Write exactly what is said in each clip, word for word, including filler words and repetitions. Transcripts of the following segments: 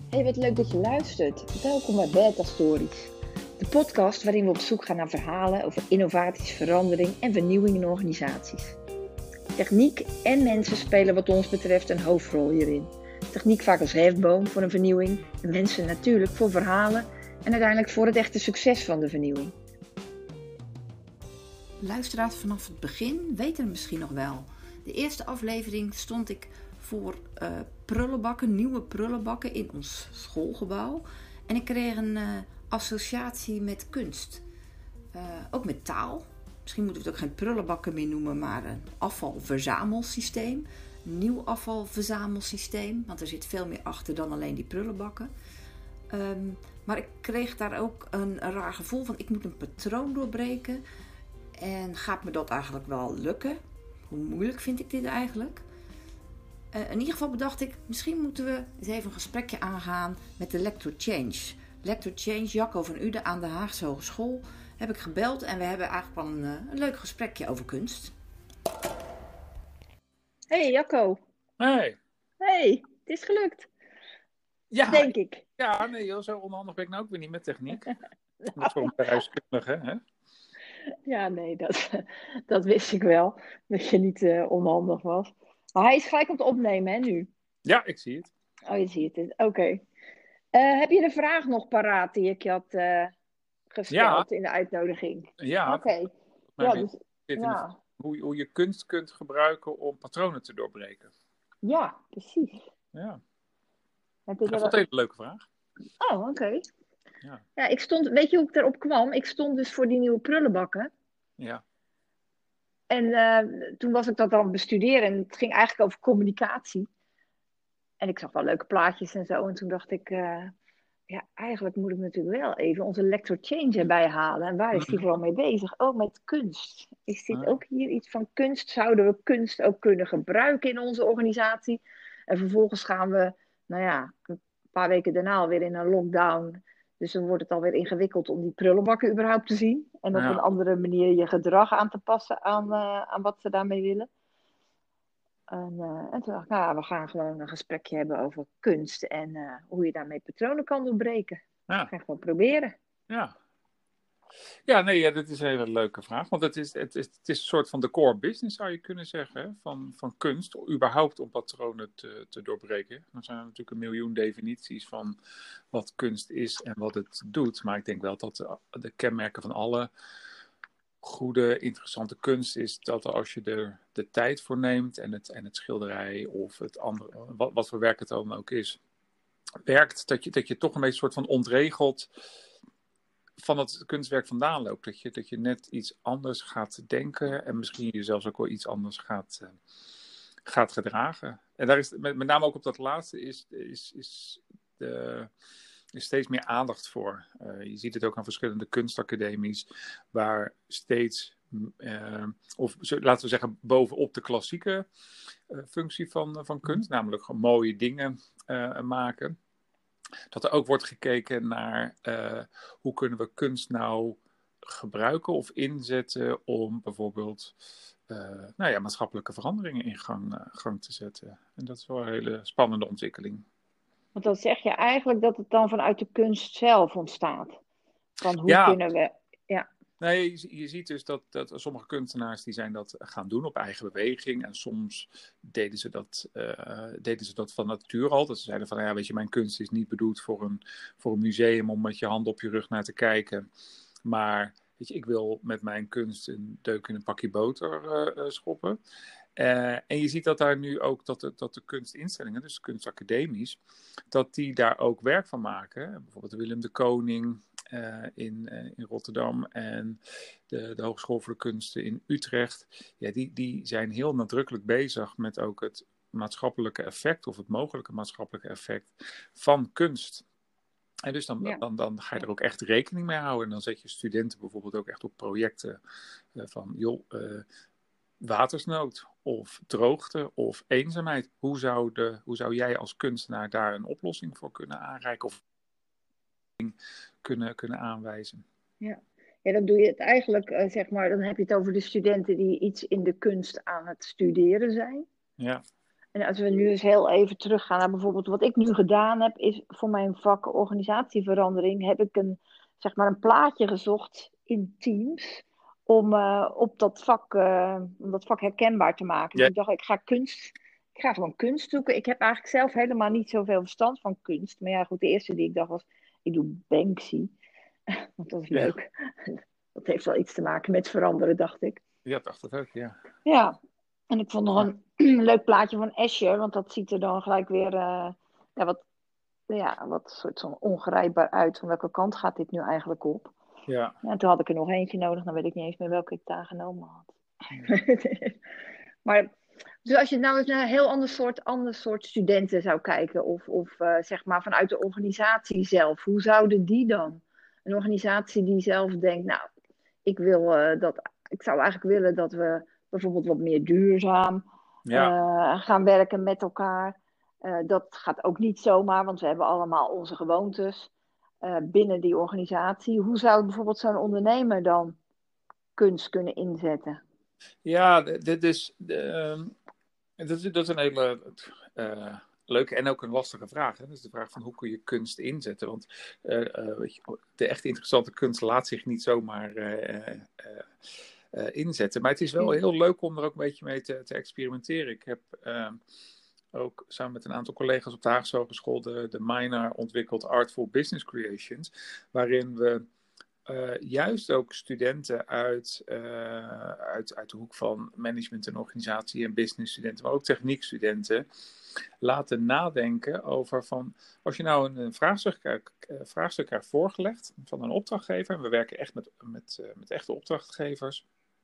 Hey, wat leuk dat je luistert. Welkom bij Beta Stories. De podcast waarin we op zoek gaan naar verhalen over innovaties, verandering en vernieuwing in organisaties. Techniek en mensen spelen wat ons betreft een hoofdrol hierin. Techniek vaak als hefboom voor een vernieuwing en mensen natuurlijk voor verhalen en uiteindelijk voor het echte succes van de vernieuwing. Luisteraars vanaf het begin weten het misschien nog wel. De eerste aflevering stond ik voor uh, prullenbakken, nieuwe prullenbakken in ons schoolgebouw. En ik kreeg een uh, associatie met kunst. Uh, ook met taal. Misschien moeten we het ook geen prullenbakken meer noemen, maar een afvalverzamelsysteem. Een nieuw afvalverzamelsysteem, want er zit veel meer achter dan alleen die prullenbakken. Um, maar ik kreeg daar ook een, een raar gevoel van, ik moet een patroon doorbreken. En gaat me dat eigenlijk wel lukken? Hoe moeilijk vind ik dit eigenlijk? Uh, in ieder geval bedacht ik, misschien moeten we eens even een gesprekje aangaan met de Lector Change. Lector Change, Jacco van Uden aan de Haagse Hogeschool, heb ik gebeld en we hebben eigenlijk wel een, uh, een leuk gesprekje over kunst. Hey Jacco. Hey. Hey, het is gelukt. Ja, denk ik. Ja, nee, joh, zo onhandig ben ik nou ook weer niet met techniek. Dat is voor een bedrijfskundige, hè? Ja, nee, dat, dat wist ik wel. Dat je niet uh, onhandig was. Maar hij is gelijk aan het opnemen, hè, nu? Ja, ik zie het. Oh, je ziet het. Oké. Okay. Uh, heb je de vraag nog paraat die ik je had uh, gesteld ja. in de uitnodiging? Ja. Oké. Okay. Ja, dus, ja. hoe, hoe je kunst kunt gebruiken om patronen te doorbreken. Ja, precies. Ja. Heb ik vond het een hele leuke vraag. Oh, oké. Okay. Ja. Ja, ik stond, weet je hoe ik erop kwam? Ik stond dus voor die nieuwe prullenbakken. Ja. En uh, toen was ik dat aan het bestuderen en het ging eigenlijk over communicatie. En ik zag wel leuke plaatjes en zo. En toen dacht ik, uh, ja, eigenlijk moet ik natuurlijk wel even onze Lector Change erbij halen. En waar is die vooral mee bezig? Oh, met kunst. Is dit ook hier iets van kunst? Zouden we kunst ook kunnen gebruiken in onze organisatie? En vervolgens gaan we, nou ja, een paar weken daarna alweer in een lockdown. Dus dan wordt het alweer ingewikkeld om die prullenbakken überhaupt te zien. En op ja. een andere manier je gedrag aan te passen aan, uh, aan wat ze daarmee willen. En, uh, en toen dacht ik, nou, we gaan gewoon een gesprekje hebben over kunst en uh, hoe je daarmee patronen kan doorbreken. Ja. Dat ga ik gewoon proberen. Ja. Ja, nee, ja, dat is een hele leuke vraag. Want het is, het, is, het is een soort van de core business, zou je kunnen zeggen, hè? Van, van kunst. Überhaupt om patronen te, te doorbreken. Er zijn natuurlijk een miljoen definities van wat kunst is en wat het doet. Maar ik denk wel dat de, de kenmerken van alle goede, interessante kunst is dat als je er de tijd voor neemt en het, en het schilderij of het andere, wat, wat voor werk het dan ook is, werkt, dat je, dat je toch een beetje soort van ontregeld van het kunstwerk vandaan loopt. Dat je, dat je net iets anders gaat denken en misschien jezelf ook wel iets anders gaat, uh, gaat gedragen. En daar is met, met name ook op dat laatste is, is, is, de, is steeds meer aandacht voor. Uh, je ziet het ook aan verschillende kunstacademies waar steeds, uh, of laten we zeggen bovenop de klassieke uh, functie van, van kunst, namelijk gewoon mooie dingen uh, maken. Dat er ook wordt gekeken naar uh, hoe kunnen we kunst nou gebruiken of inzetten om bijvoorbeeld uh, nou ja, maatschappelijke veranderingen in gang, uh, gang te zetten. En dat is wel een hele spannende ontwikkeling. Want dan zeg je eigenlijk dat het dan vanuit de kunst zelf ontstaat. Van hoe ja. kunnen we... Ja. Nee, je, je ziet dus dat, dat sommige kunstenaars die zijn dat gaan doen op eigen beweging. En soms deden ze dat, uh, deden ze dat van nature al. Dat ze zeiden van, ja, weet je, mijn kunst is niet bedoeld voor een, voor een museum om met je hand op je rug naar te kijken. Maar, weet je, ik wil met mijn kunst een deuk in een pakje boter uh, uh, schoppen. Uh, en je ziet dat daar nu ook, dat de, dat de kunstinstellingen, dus de kunstacademies, dat die daar ook werk van maken. Bijvoorbeeld Willem de Koning uh, in, uh, in Rotterdam en de, de Hogeschool voor de Kunsten in Utrecht. Ja, die, die zijn heel nadrukkelijk bezig met ook het maatschappelijke effect of het mogelijke maatschappelijke effect van kunst. En dus dan, ja. dan, dan ga je er ook echt rekening mee houden. En dan zet je studenten bijvoorbeeld ook echt op projecten uh, van, joh, uh, watersnood of droogte of eenzaamheid. Hoe zou, de, hoe zou jij als kunstenaar daar een oplossing voor kunnen aanreiken of kunnen, kunnen aanwijzen? Ja. ja, dan doe je het eigenlijk, uh, zeg maar, dan heb je het over de studenten die iets in de kunst aan het studeren zijn. Ja. En als we nu eens heel even teruggaan naar bijvoorbeeld wat ik nu gedaan heb, is voor mijn vak organisatieverandering heb ik een, zeg maar een plaatje gezocht in Teams om, uh, op dat vak, uh, om dat vak herkenbaar te maken. Ja. Dus ik dacht, ik ga kunst, ik ga gewoon kunst zoeken. Ik heb eigenlijk zelf helemaal niet zoveel verstand van kunst. Maar ja, goed, de eerste die ik dacht was, ik doe Banksy. Want dat is leuk. Ja. Dat heeft wel iets te maken met veranderen, dacht ik. Ja, dacht dat ook, ja. Ja, en ik vond nog een leuk plaatje van Escher, want dat ziet er dan gelijk weer uh, ja, wat, ja, wat soort van ongrijpbaar uit. Van welke kant gaat dit nu eigenlijk op? Ja. Ja, en toen had ik er nog eentje nodig, dan weet ik niet eens meer welke ik daar genomen had. Ja. Maar dus als je nou eens naar een heel ander soort, ander soort studenten zou kijken, of, of uh, zeg maar vanuit de organisatie zelf, hoe zouden die dan? Een organisatie die zelf denkt, nou, ik wil uh, dat, ik zou eigenlijk willen dat we bijvoorbeeld wat meer duurzaam ja. uh, gaan werken met elkaar. Uh, dat gaat ook niet zomaar, want we hebben allemaal onze gewoontes uh, binnen die organisatie. Hoe zou bijvoorbeeld zo'n ondernemer dan kunst kunnen inzetten? Ja, dit is, uh, dat is, dat is een hele uh, leuke en ook een lastige vraag. Hè? Dat is de vraag van hoe kun je kunst inzetten? Want uh, uh, weet je, de echt interessante kunst laat zich niet zomaar uh, uh, uh, inzetten. Maar het is wel heel leuk om er ook een beetje mee te, te experimenteren. Ik heb uh, ook samen met een aantal collega's op de Haagse Hogeschool de, de minor ontwikkeld Artful Business Creations, waarin we Uh, juist ook studenten uit, uh, uit, uit de hoek van management en organisatie en business studenten, maar ook techniekstudenten, laten nadenken over van, als je nou een, een vraagstuk, krijgt, uh, vraagstuk krijgt voorgelegd van een opdrachtgever, en we werken echt met, met, uh, met echte opdrachtgevers.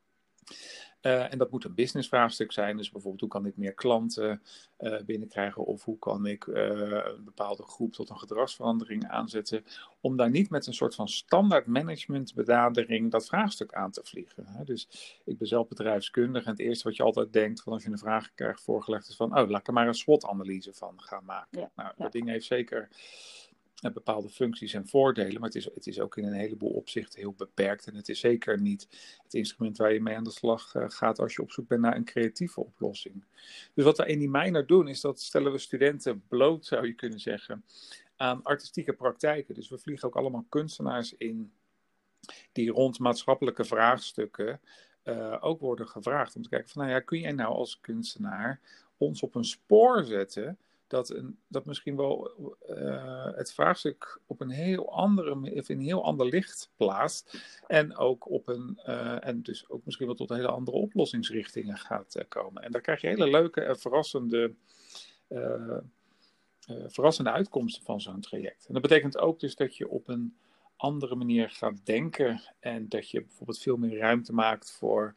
Uh, en dat moet een businessvraagstuk zijn. Dus bijvoorbeeld, hoe kan ik meer klanten uh, binnenkrijgen? Of hoe kan ik uh, een bepaalde groep tot een gedragsverandering aanzetten? Om daar niet met een soort van standaard managementbenadering dat vraagstuk aan te vliegen. Hè? Dus ik ben zelf bedrijfskundige. En het eerste wat je altijd denkt, van als je een vraag krijgt voorgelegd, is van, oh, laat ik er maar een SWOT-analyse van gaan maken. Ja, nou, ja. Dat ding heeft zeker Uh, bepaalde functies en voordelen, maar het is, het is ook in een heleboel opzichten heel beperkt en het is zeker niet het instrument waar je mee aan de slag uh, gaat als je op zoek bent naar een creatieve oplossing. Dus wat we in die minor doen, is dat stellen we studenten bloot, zou je kunnen zeggen, aan artistieke praktijken. Dus we vliegen ook allemaal kunstenaars in die rond maatschappelijke vraagstukken uh, ook worden gevraagd om te kijken van, nou ja, kun jij nou als kunstenaar ons op een spoor zetten dat, een, dat misschien wel uh, het vraagstuk op een heel andere, of in een heel ander licht plaatst. En ook op een, uh, en dus ook misschien wel tot hele andere oplossingsrichtingen gaat uh, komen. En daar krijg je hele leuke en verrassende, uh, uh, verrassende uitkomsten van zo'n traject. En dat betekent ook dus dat je op een andere manier gaat denken. En dat je bijvoorbeeld veel meer ruimte maakt voor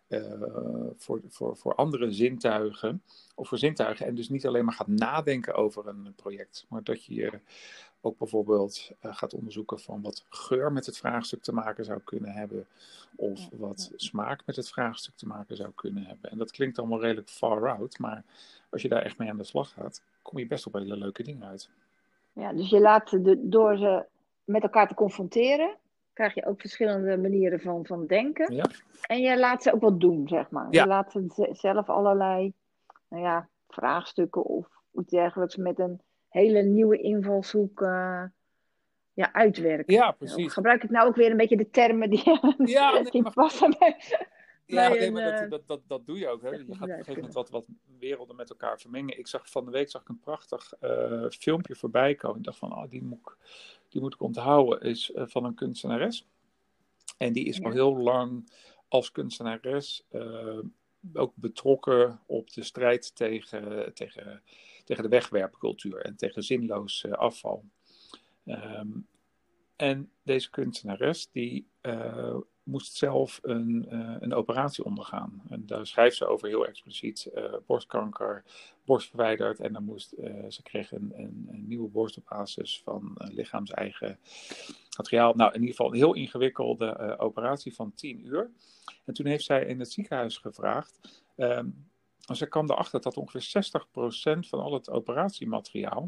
Uh, voor, voor, voor andere zintuigen, of voor zintuigen, en dus niet alleen maar gaat nadenken over een project, maar dat je ook bijvoorbeeld uh, gaat onderzoeken van wat geur met het vraagstuk te maken zou kunnen hebben, of wat smaak met het vraagstuk te maken zou kunnen hebben. En dat klinkt allemaal redelijk far out, maar als je daar echt mee aan de slag gaat, kom je best op hele leuke dingen uit. Ja, dus je laat de, door ze met elkaar te confronteren, krijg je ook verschillende manieren van, van denken. Ja. En je laat ze ook wat doen, zeg maar. Ja. Je laat ze zelf allerlei nou ja, vraagstukken of iets dergelijks met een hele nieuwe invalshoek uh, ja, uitwerken. Ja, precies. Of gebruik ik nou ook weer een beetje de termen die, ja, nee, die maar... passen bij... Ja, nee, nee, maar uh, dat, dat, dat, dat doe je ook. Hè? Je gaat op een gegeven moment wat, wat werelden met elkaar vermengen. Ik zag van de week zag ik een prachtig uh, filmpje voorbij komen. Ik dacht van, oh, die moet ik, die moet ik onthouden. Is uh, van een kunstenares. En die is ja. al heel lang als kunstenares uh, ook betrokken op de strijd tegen, tegen, tegen de wegwerpcultuur en tegen zinloos uh, afval. Um, en deze kunstenares die uh, moest zelf een, uh, een operatie ondergaan. En daar schrijft ze over heel expliciet. Uh, borstkanker, borst verwijderd. En dan moest, uh, ze kreeg een, een, een nieuwe borst op basis van uh, lichaams-eigen materiaal. Nou, in ieder geval een heel ingewikkelde uh, operatie van tien uur. En toen heeft zij in het ziekenhuis gevraagd. Um, ze kwam erachter dat ongeveer zestig procent van al het operatiemateriaal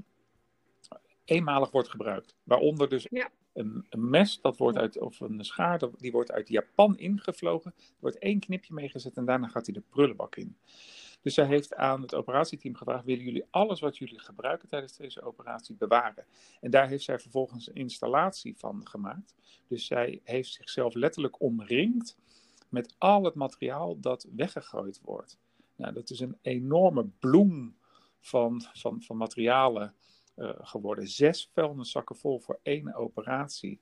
eenmalig wordt gebruikt. Waaronder dus ja. een, een mes, dat wordt uit, of een schaar, dat, die wordt uit Japan ingevlogen. Er wordt één knipje meegezet en daarna gaat hij de prullenbak in. Dus zij heeft aan het operatieteam gevraagd, willen jullie alles wat jullie gebruiken tijdens deze operatie bewaren? En daar heeft zij vervolgens een installatie van gemaakt. Dus zij heeft zichzelf letterlijk omringd met al het materiaal dat weggegooid wordt. Nou, dat is een enorme bloem van, van, van materialen uh, geworden. Zes vuilniszakken vol voor één operatie.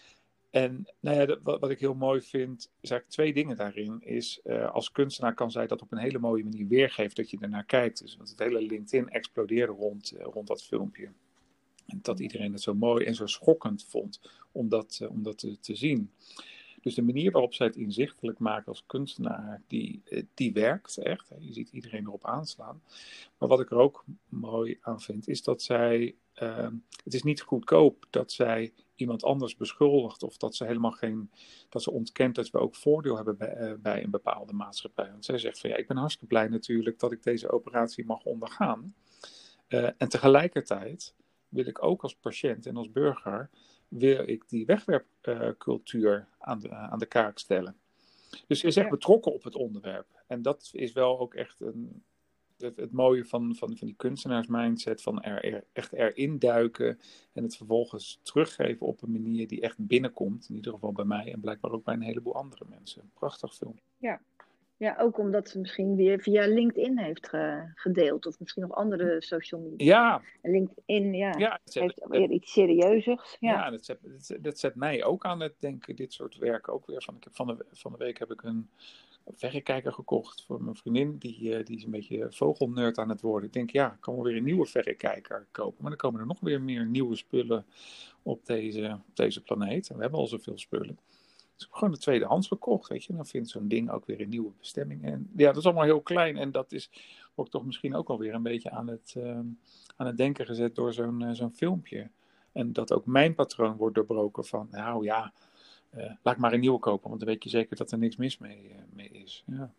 En nou ja, wat, wat ik heel mooi vind, is eigenlijk twee dingen daarin. Is, uh, als kunstenaar kan zij dat op een hele mooie manier weergeven, dat je ernaar kijkt. Dus, want het hele LinkedIn explodeerde rond, uh, rond dat filmpje. En dat iedereen het zo mooi en zo schokkend vond om dat, uh, om dat te, te zien. Dus de manier waarop zij het inzichtelijk maakt als kunstenaar, die, die werkt echt. Hè. Je ziet iedereen erop aanslaan. Maar wat ik er ook mooi aan vind, is dat zij... Uh, het is niet goedkoop dat zij iemand anders beschuldigt, of dat ze helemaal geen... dat ze ontkent dat we ook voordeel hebben bij, uh, bij een bepaalde maatschappij. Want zij zegt van ja, ik ben hartstikke blij natuurlijk dat ik deze operatie mag ondergaan. Uh, en tegelijkertijd wil ik ook als patiënt en als burger... wil ik die wegwerpcultuur uh, aan, de, uh, aan de kaak stellen. Dus ze is echt ja. betrokken op het onderwerp. En dat is wel ook echt een, het, het mooie van, van, van die kunstenaarsmindset, van er, er, echt erin duiken en het vervolgens teruggeven op een manier die echt binnenkomt. In ieder geval bij mij en blijkbaar ook bij een heleboel andere mensen. Prachtig film. Ja. Ja, ook omdat ze misschien weer via LinkedIn heeft ge- gedeeld. Of misschien nog andere social media. Ja. En LinkedIn, ja, ja het zet, heeft weer iets serieuzers. Ja, ja dat, zet, dat zet mij ook aan het denken, dit soort werk ook weer. Van, ik heb van, de, van de week heb ik een verrekijker gekocht voor mijn vriendin. Die, die is een beetje vogelnerd aan het worden. Ik denk, ja, ik kan wel weer een nieuwe verrekijker kopen. Maar dan komen er nog weer meer nieuwe spullen op deze, op deze planeet. En we hebben al zoveel spullen. Dus ik heb gewoon de tweedehands gekocht, weet je. Dan vindt zo'n ding ook weer een nieuwe bestemming. En ja, dat is allemaal heel klein. En dat is ook toch misschien ook alweer een beetje aan het, uh, aan het denken gezet door zo'n, uh, zo'n filmpje. En dat ook mijn patroon wordt doorbroken van, nou ja, uh, laat maar een nieuwe kopen. Want dan weet je zeker dat er niks mis mee, uh, mee is. Ja.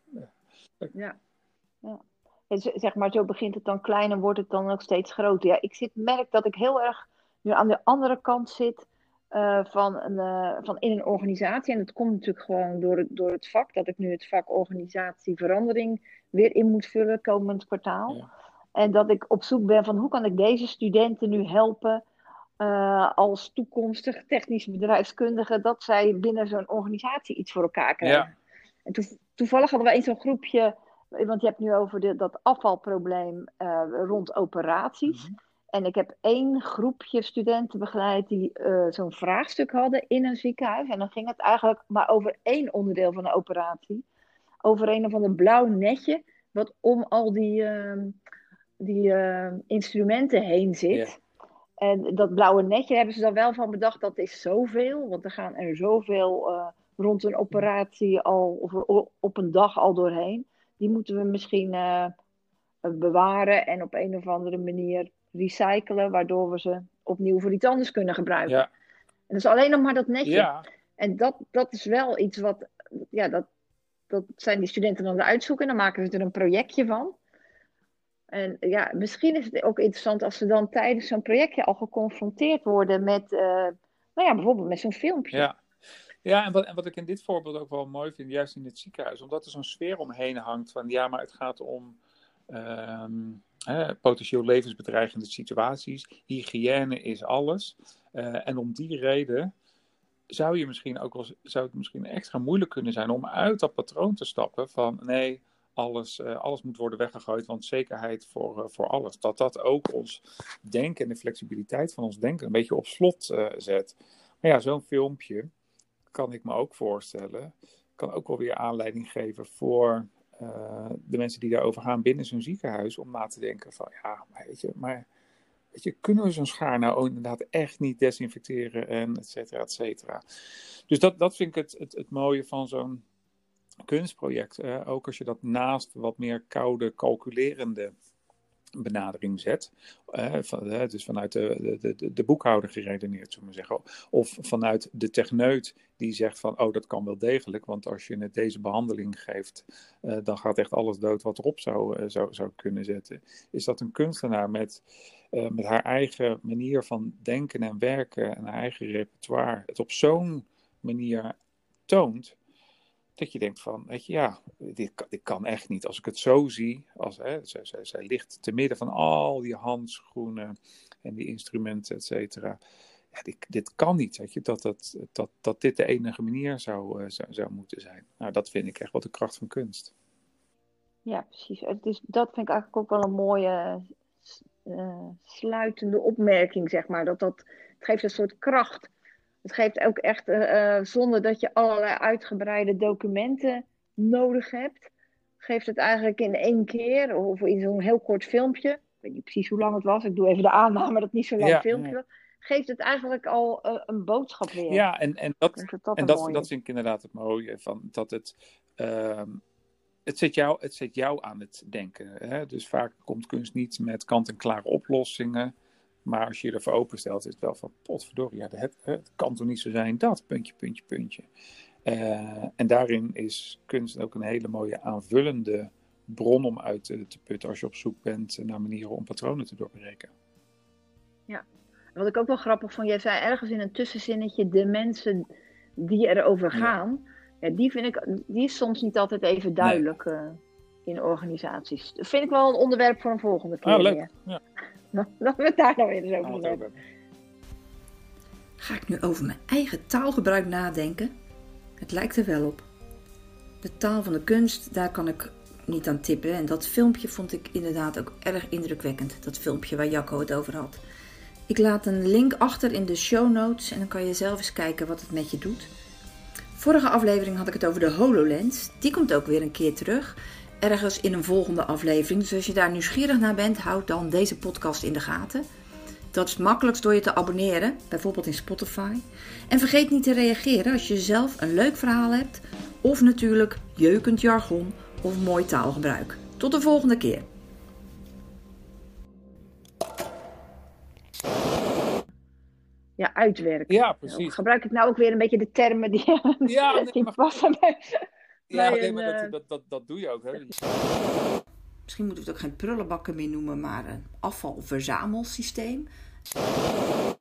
Ja. Ja. En zeg maar, zo begint het dan klein en wordt het dan ook steeds groter. Ja, ik zit, merk dat ik heel erg nu aan de andere kant zit. Uh, van, een, uh, van in een organisatie. En dat komt natuurlijk gewoon door het, door het vak. Dat ik nu het vak organisatieverandering weer in moet vullen komend kwartaal. Ja. En dat ik op zoek ben van hoe kan ik deze studenten nu helpen. Uh, als toekomstig technisch bedrijfskundige. Dat zij binnen zo'n organisatie iets voor elkaar krijgen. Ja. En to- toevallig hadden wij in zo'n groepje. Want je hebt nu over de, dat afvalprobleem uh, rond operaties. Mm-hmm. En ik heb één groepje studenten begeleid die uh, zo'n vraagstuk hadden in een ziekenhuis. En dan ging het eigenlijk maar over één onderdeel van de operatie. Over een of ander blauw netje, wat om al die, uh, die uh, instrumenten heen zit. Yeah. En dat blauwe netje hebben ze dan wel van bedacht, dat is zoveel. Want er gaan er zoveel uh, rond een operatie al, of op een dag al doorheen. Die moeten we misschien uh, bewaren en op een of andere manier recyclen, waardoor we ze opnieuw voor iets anders kunnen gebruiken. Ja. En dat is alleen nog maar dat netje. Ja. En dat, dat is wel iets wat, ja, dat, dat zijn die studenten dan uitzoeken. En dan maken ze er een projectje van. En ja, misschien is het ook interessant als ze dan tijdens zo'n projectje al geconfronteerd worden met, uh, nou ja, bijvoorbeeld met zo'n filmpje. Ja, ja en, wat, en wat ik in dit voorbeeld ook wel mooi vind, juist in het ziekenhuis, omdat er zo'n sfeer omheen hangt van, ja, maar het gaat om Um, hè, potentieel levensbedreigende situaties. Hygiëne is alles. Uh, en om die reden zou, je misschien ook wel, zou het misschien extra moeilijk kunnen zijn om uit dat patroon te stappen van nee, alles, uh, alles moet worden weggegooid, want zekerheid voor, uh, voor alles. Dat dat ook ons denken en de flexibiliteit van ons denken een beetje op slot uh, zet. Maar ja, zo'n filmpje kan ik me ook voorstellen, kan ook wel weer aanleiding geven voor Uh, de mensen die daarover gaan binnen zo'n ziekenhuis om na te denken van ja, maar weet je, maar weet je, kunnen we zo'n schaar nou inderdaad echt niet desinfecteren en et cetera, et cetera. Dus dat, dat vind ik het, het, het mooie van zo'n kunstproject. Uh, ook als je dat naast wat meer koude, calculerende benadering zet. Uh, van, uh, dus vanuit de, de, de, de boekhouder geredeneerd, zullen we zeggen. Of vanuit de techneut die zegt van, oh, dat kan wel degelijk, want als je het deze behandeling geeft, uh, dan gaat echt alles dood wat erop zou, uh, zou, zou kunnen zetten. Is dat een kunstenaar met, uh, met haar eigen manier van denken en werken en haar eigen repertoire het op zo'n manier toont, Dat je denkt van, weet je, ja, dit, kan- dit kan echt niet. Als ik het zo zie, als, hè, zij, zij, zij ligt te midden van al die handschoenen en die instrumenten, et cetera. Ja, dit, dit kan niet, weet je, dat, dat, dat, dat dit de enige manier zou, uh, zou, zou moeten zijn. Nou, dat vind ik echt wat de kracht van kunst. Ja, precies. Het is, dat vind ik eigenlijk ook wel een mooie uh, sluitende opmerking, zeg maar. Dat, dat, het geeft een soort kracht. Het geeft ook echt, uh, uh, zonder dat je allerlei uitgebreide documenten nodig hebt, geeft het eigenlijk in één keer, of in zo'n heel kort filmpje, ik weet niet precies hoe lang het was, ik doe even de aanname dat het niet zo'n lang Ja, filmpje was, geeft het eigenlijk al uh, een boodschap weer. ja en, en, dat, Dus dat, dat, en dat, dat vind ik inderdaad het mooie, van, dat het... Uh, Het zet, jou, het zet jou aan het denken. Hè? Dus vaak komt kunst niet met kant-en-klare oplossingen. Maar als je je ervoor openstelt, is het wel van, potverdorie, ja, het, het kan toch niet zo zijn dat, puntje, puntje, puntje. Uh, en daarin is kunst ook een hele mooie aanvullende bron om uit te, te putten als je op zoek bent naar manieren om patronen te doorbreken. Ja, wat ik ook wel grappig vond, jij zei ergens in een tussenzinnetje, de mensen die erover gaan... Ja. Ja, die vind ik, die is soms niet altijd even duidelijk nee. uh, in organisaties. Dat vind ik wel een onderwerp voor een volgende keer. Ah, leuk. Ja. Dat we het daar nog weer eens over hebben. Ga ik nu over mijn eigen taalgebruik nadenken? Het lijkt er wel op. De taal van de kunst, daar kan ik niet aan tippen. En dat filmpje vond ik inderdaad ook erg indrukwekkend. Dat filmpje waar Jacco het over had. Ik laat een link achter in de show notes en dan kan je zelf eens kijken wat het met je doet. Vorige aflevering had ik het over de HoloLens. Die komt ook weer een keer terug. Ergens in een volgende aflevering. Dus als je daar nieuwsgierig naar bent, houd dan deze podcast in de gaten. Dat is het makkelijkst door je te abonneren. Bijvoorbeeld in Spotify. En vergeet niet te reageren als je zelf een leuk verhaal hebt. Of natuurlijk jeukend jargon of mooi taalgebruik. Tot de volgende keer. Ja, uitwerken. Ja, precies. Gebruik ik nou ook weer een beetje de termen die, ja, nee, die maar... passen bij, ja, bij nee, een, maar dat, dat, dat, dat doe je ook. Hè? Misschien moeten we het ook geen prullenbakken meer noemen, maar een afvalverzamelsysteem.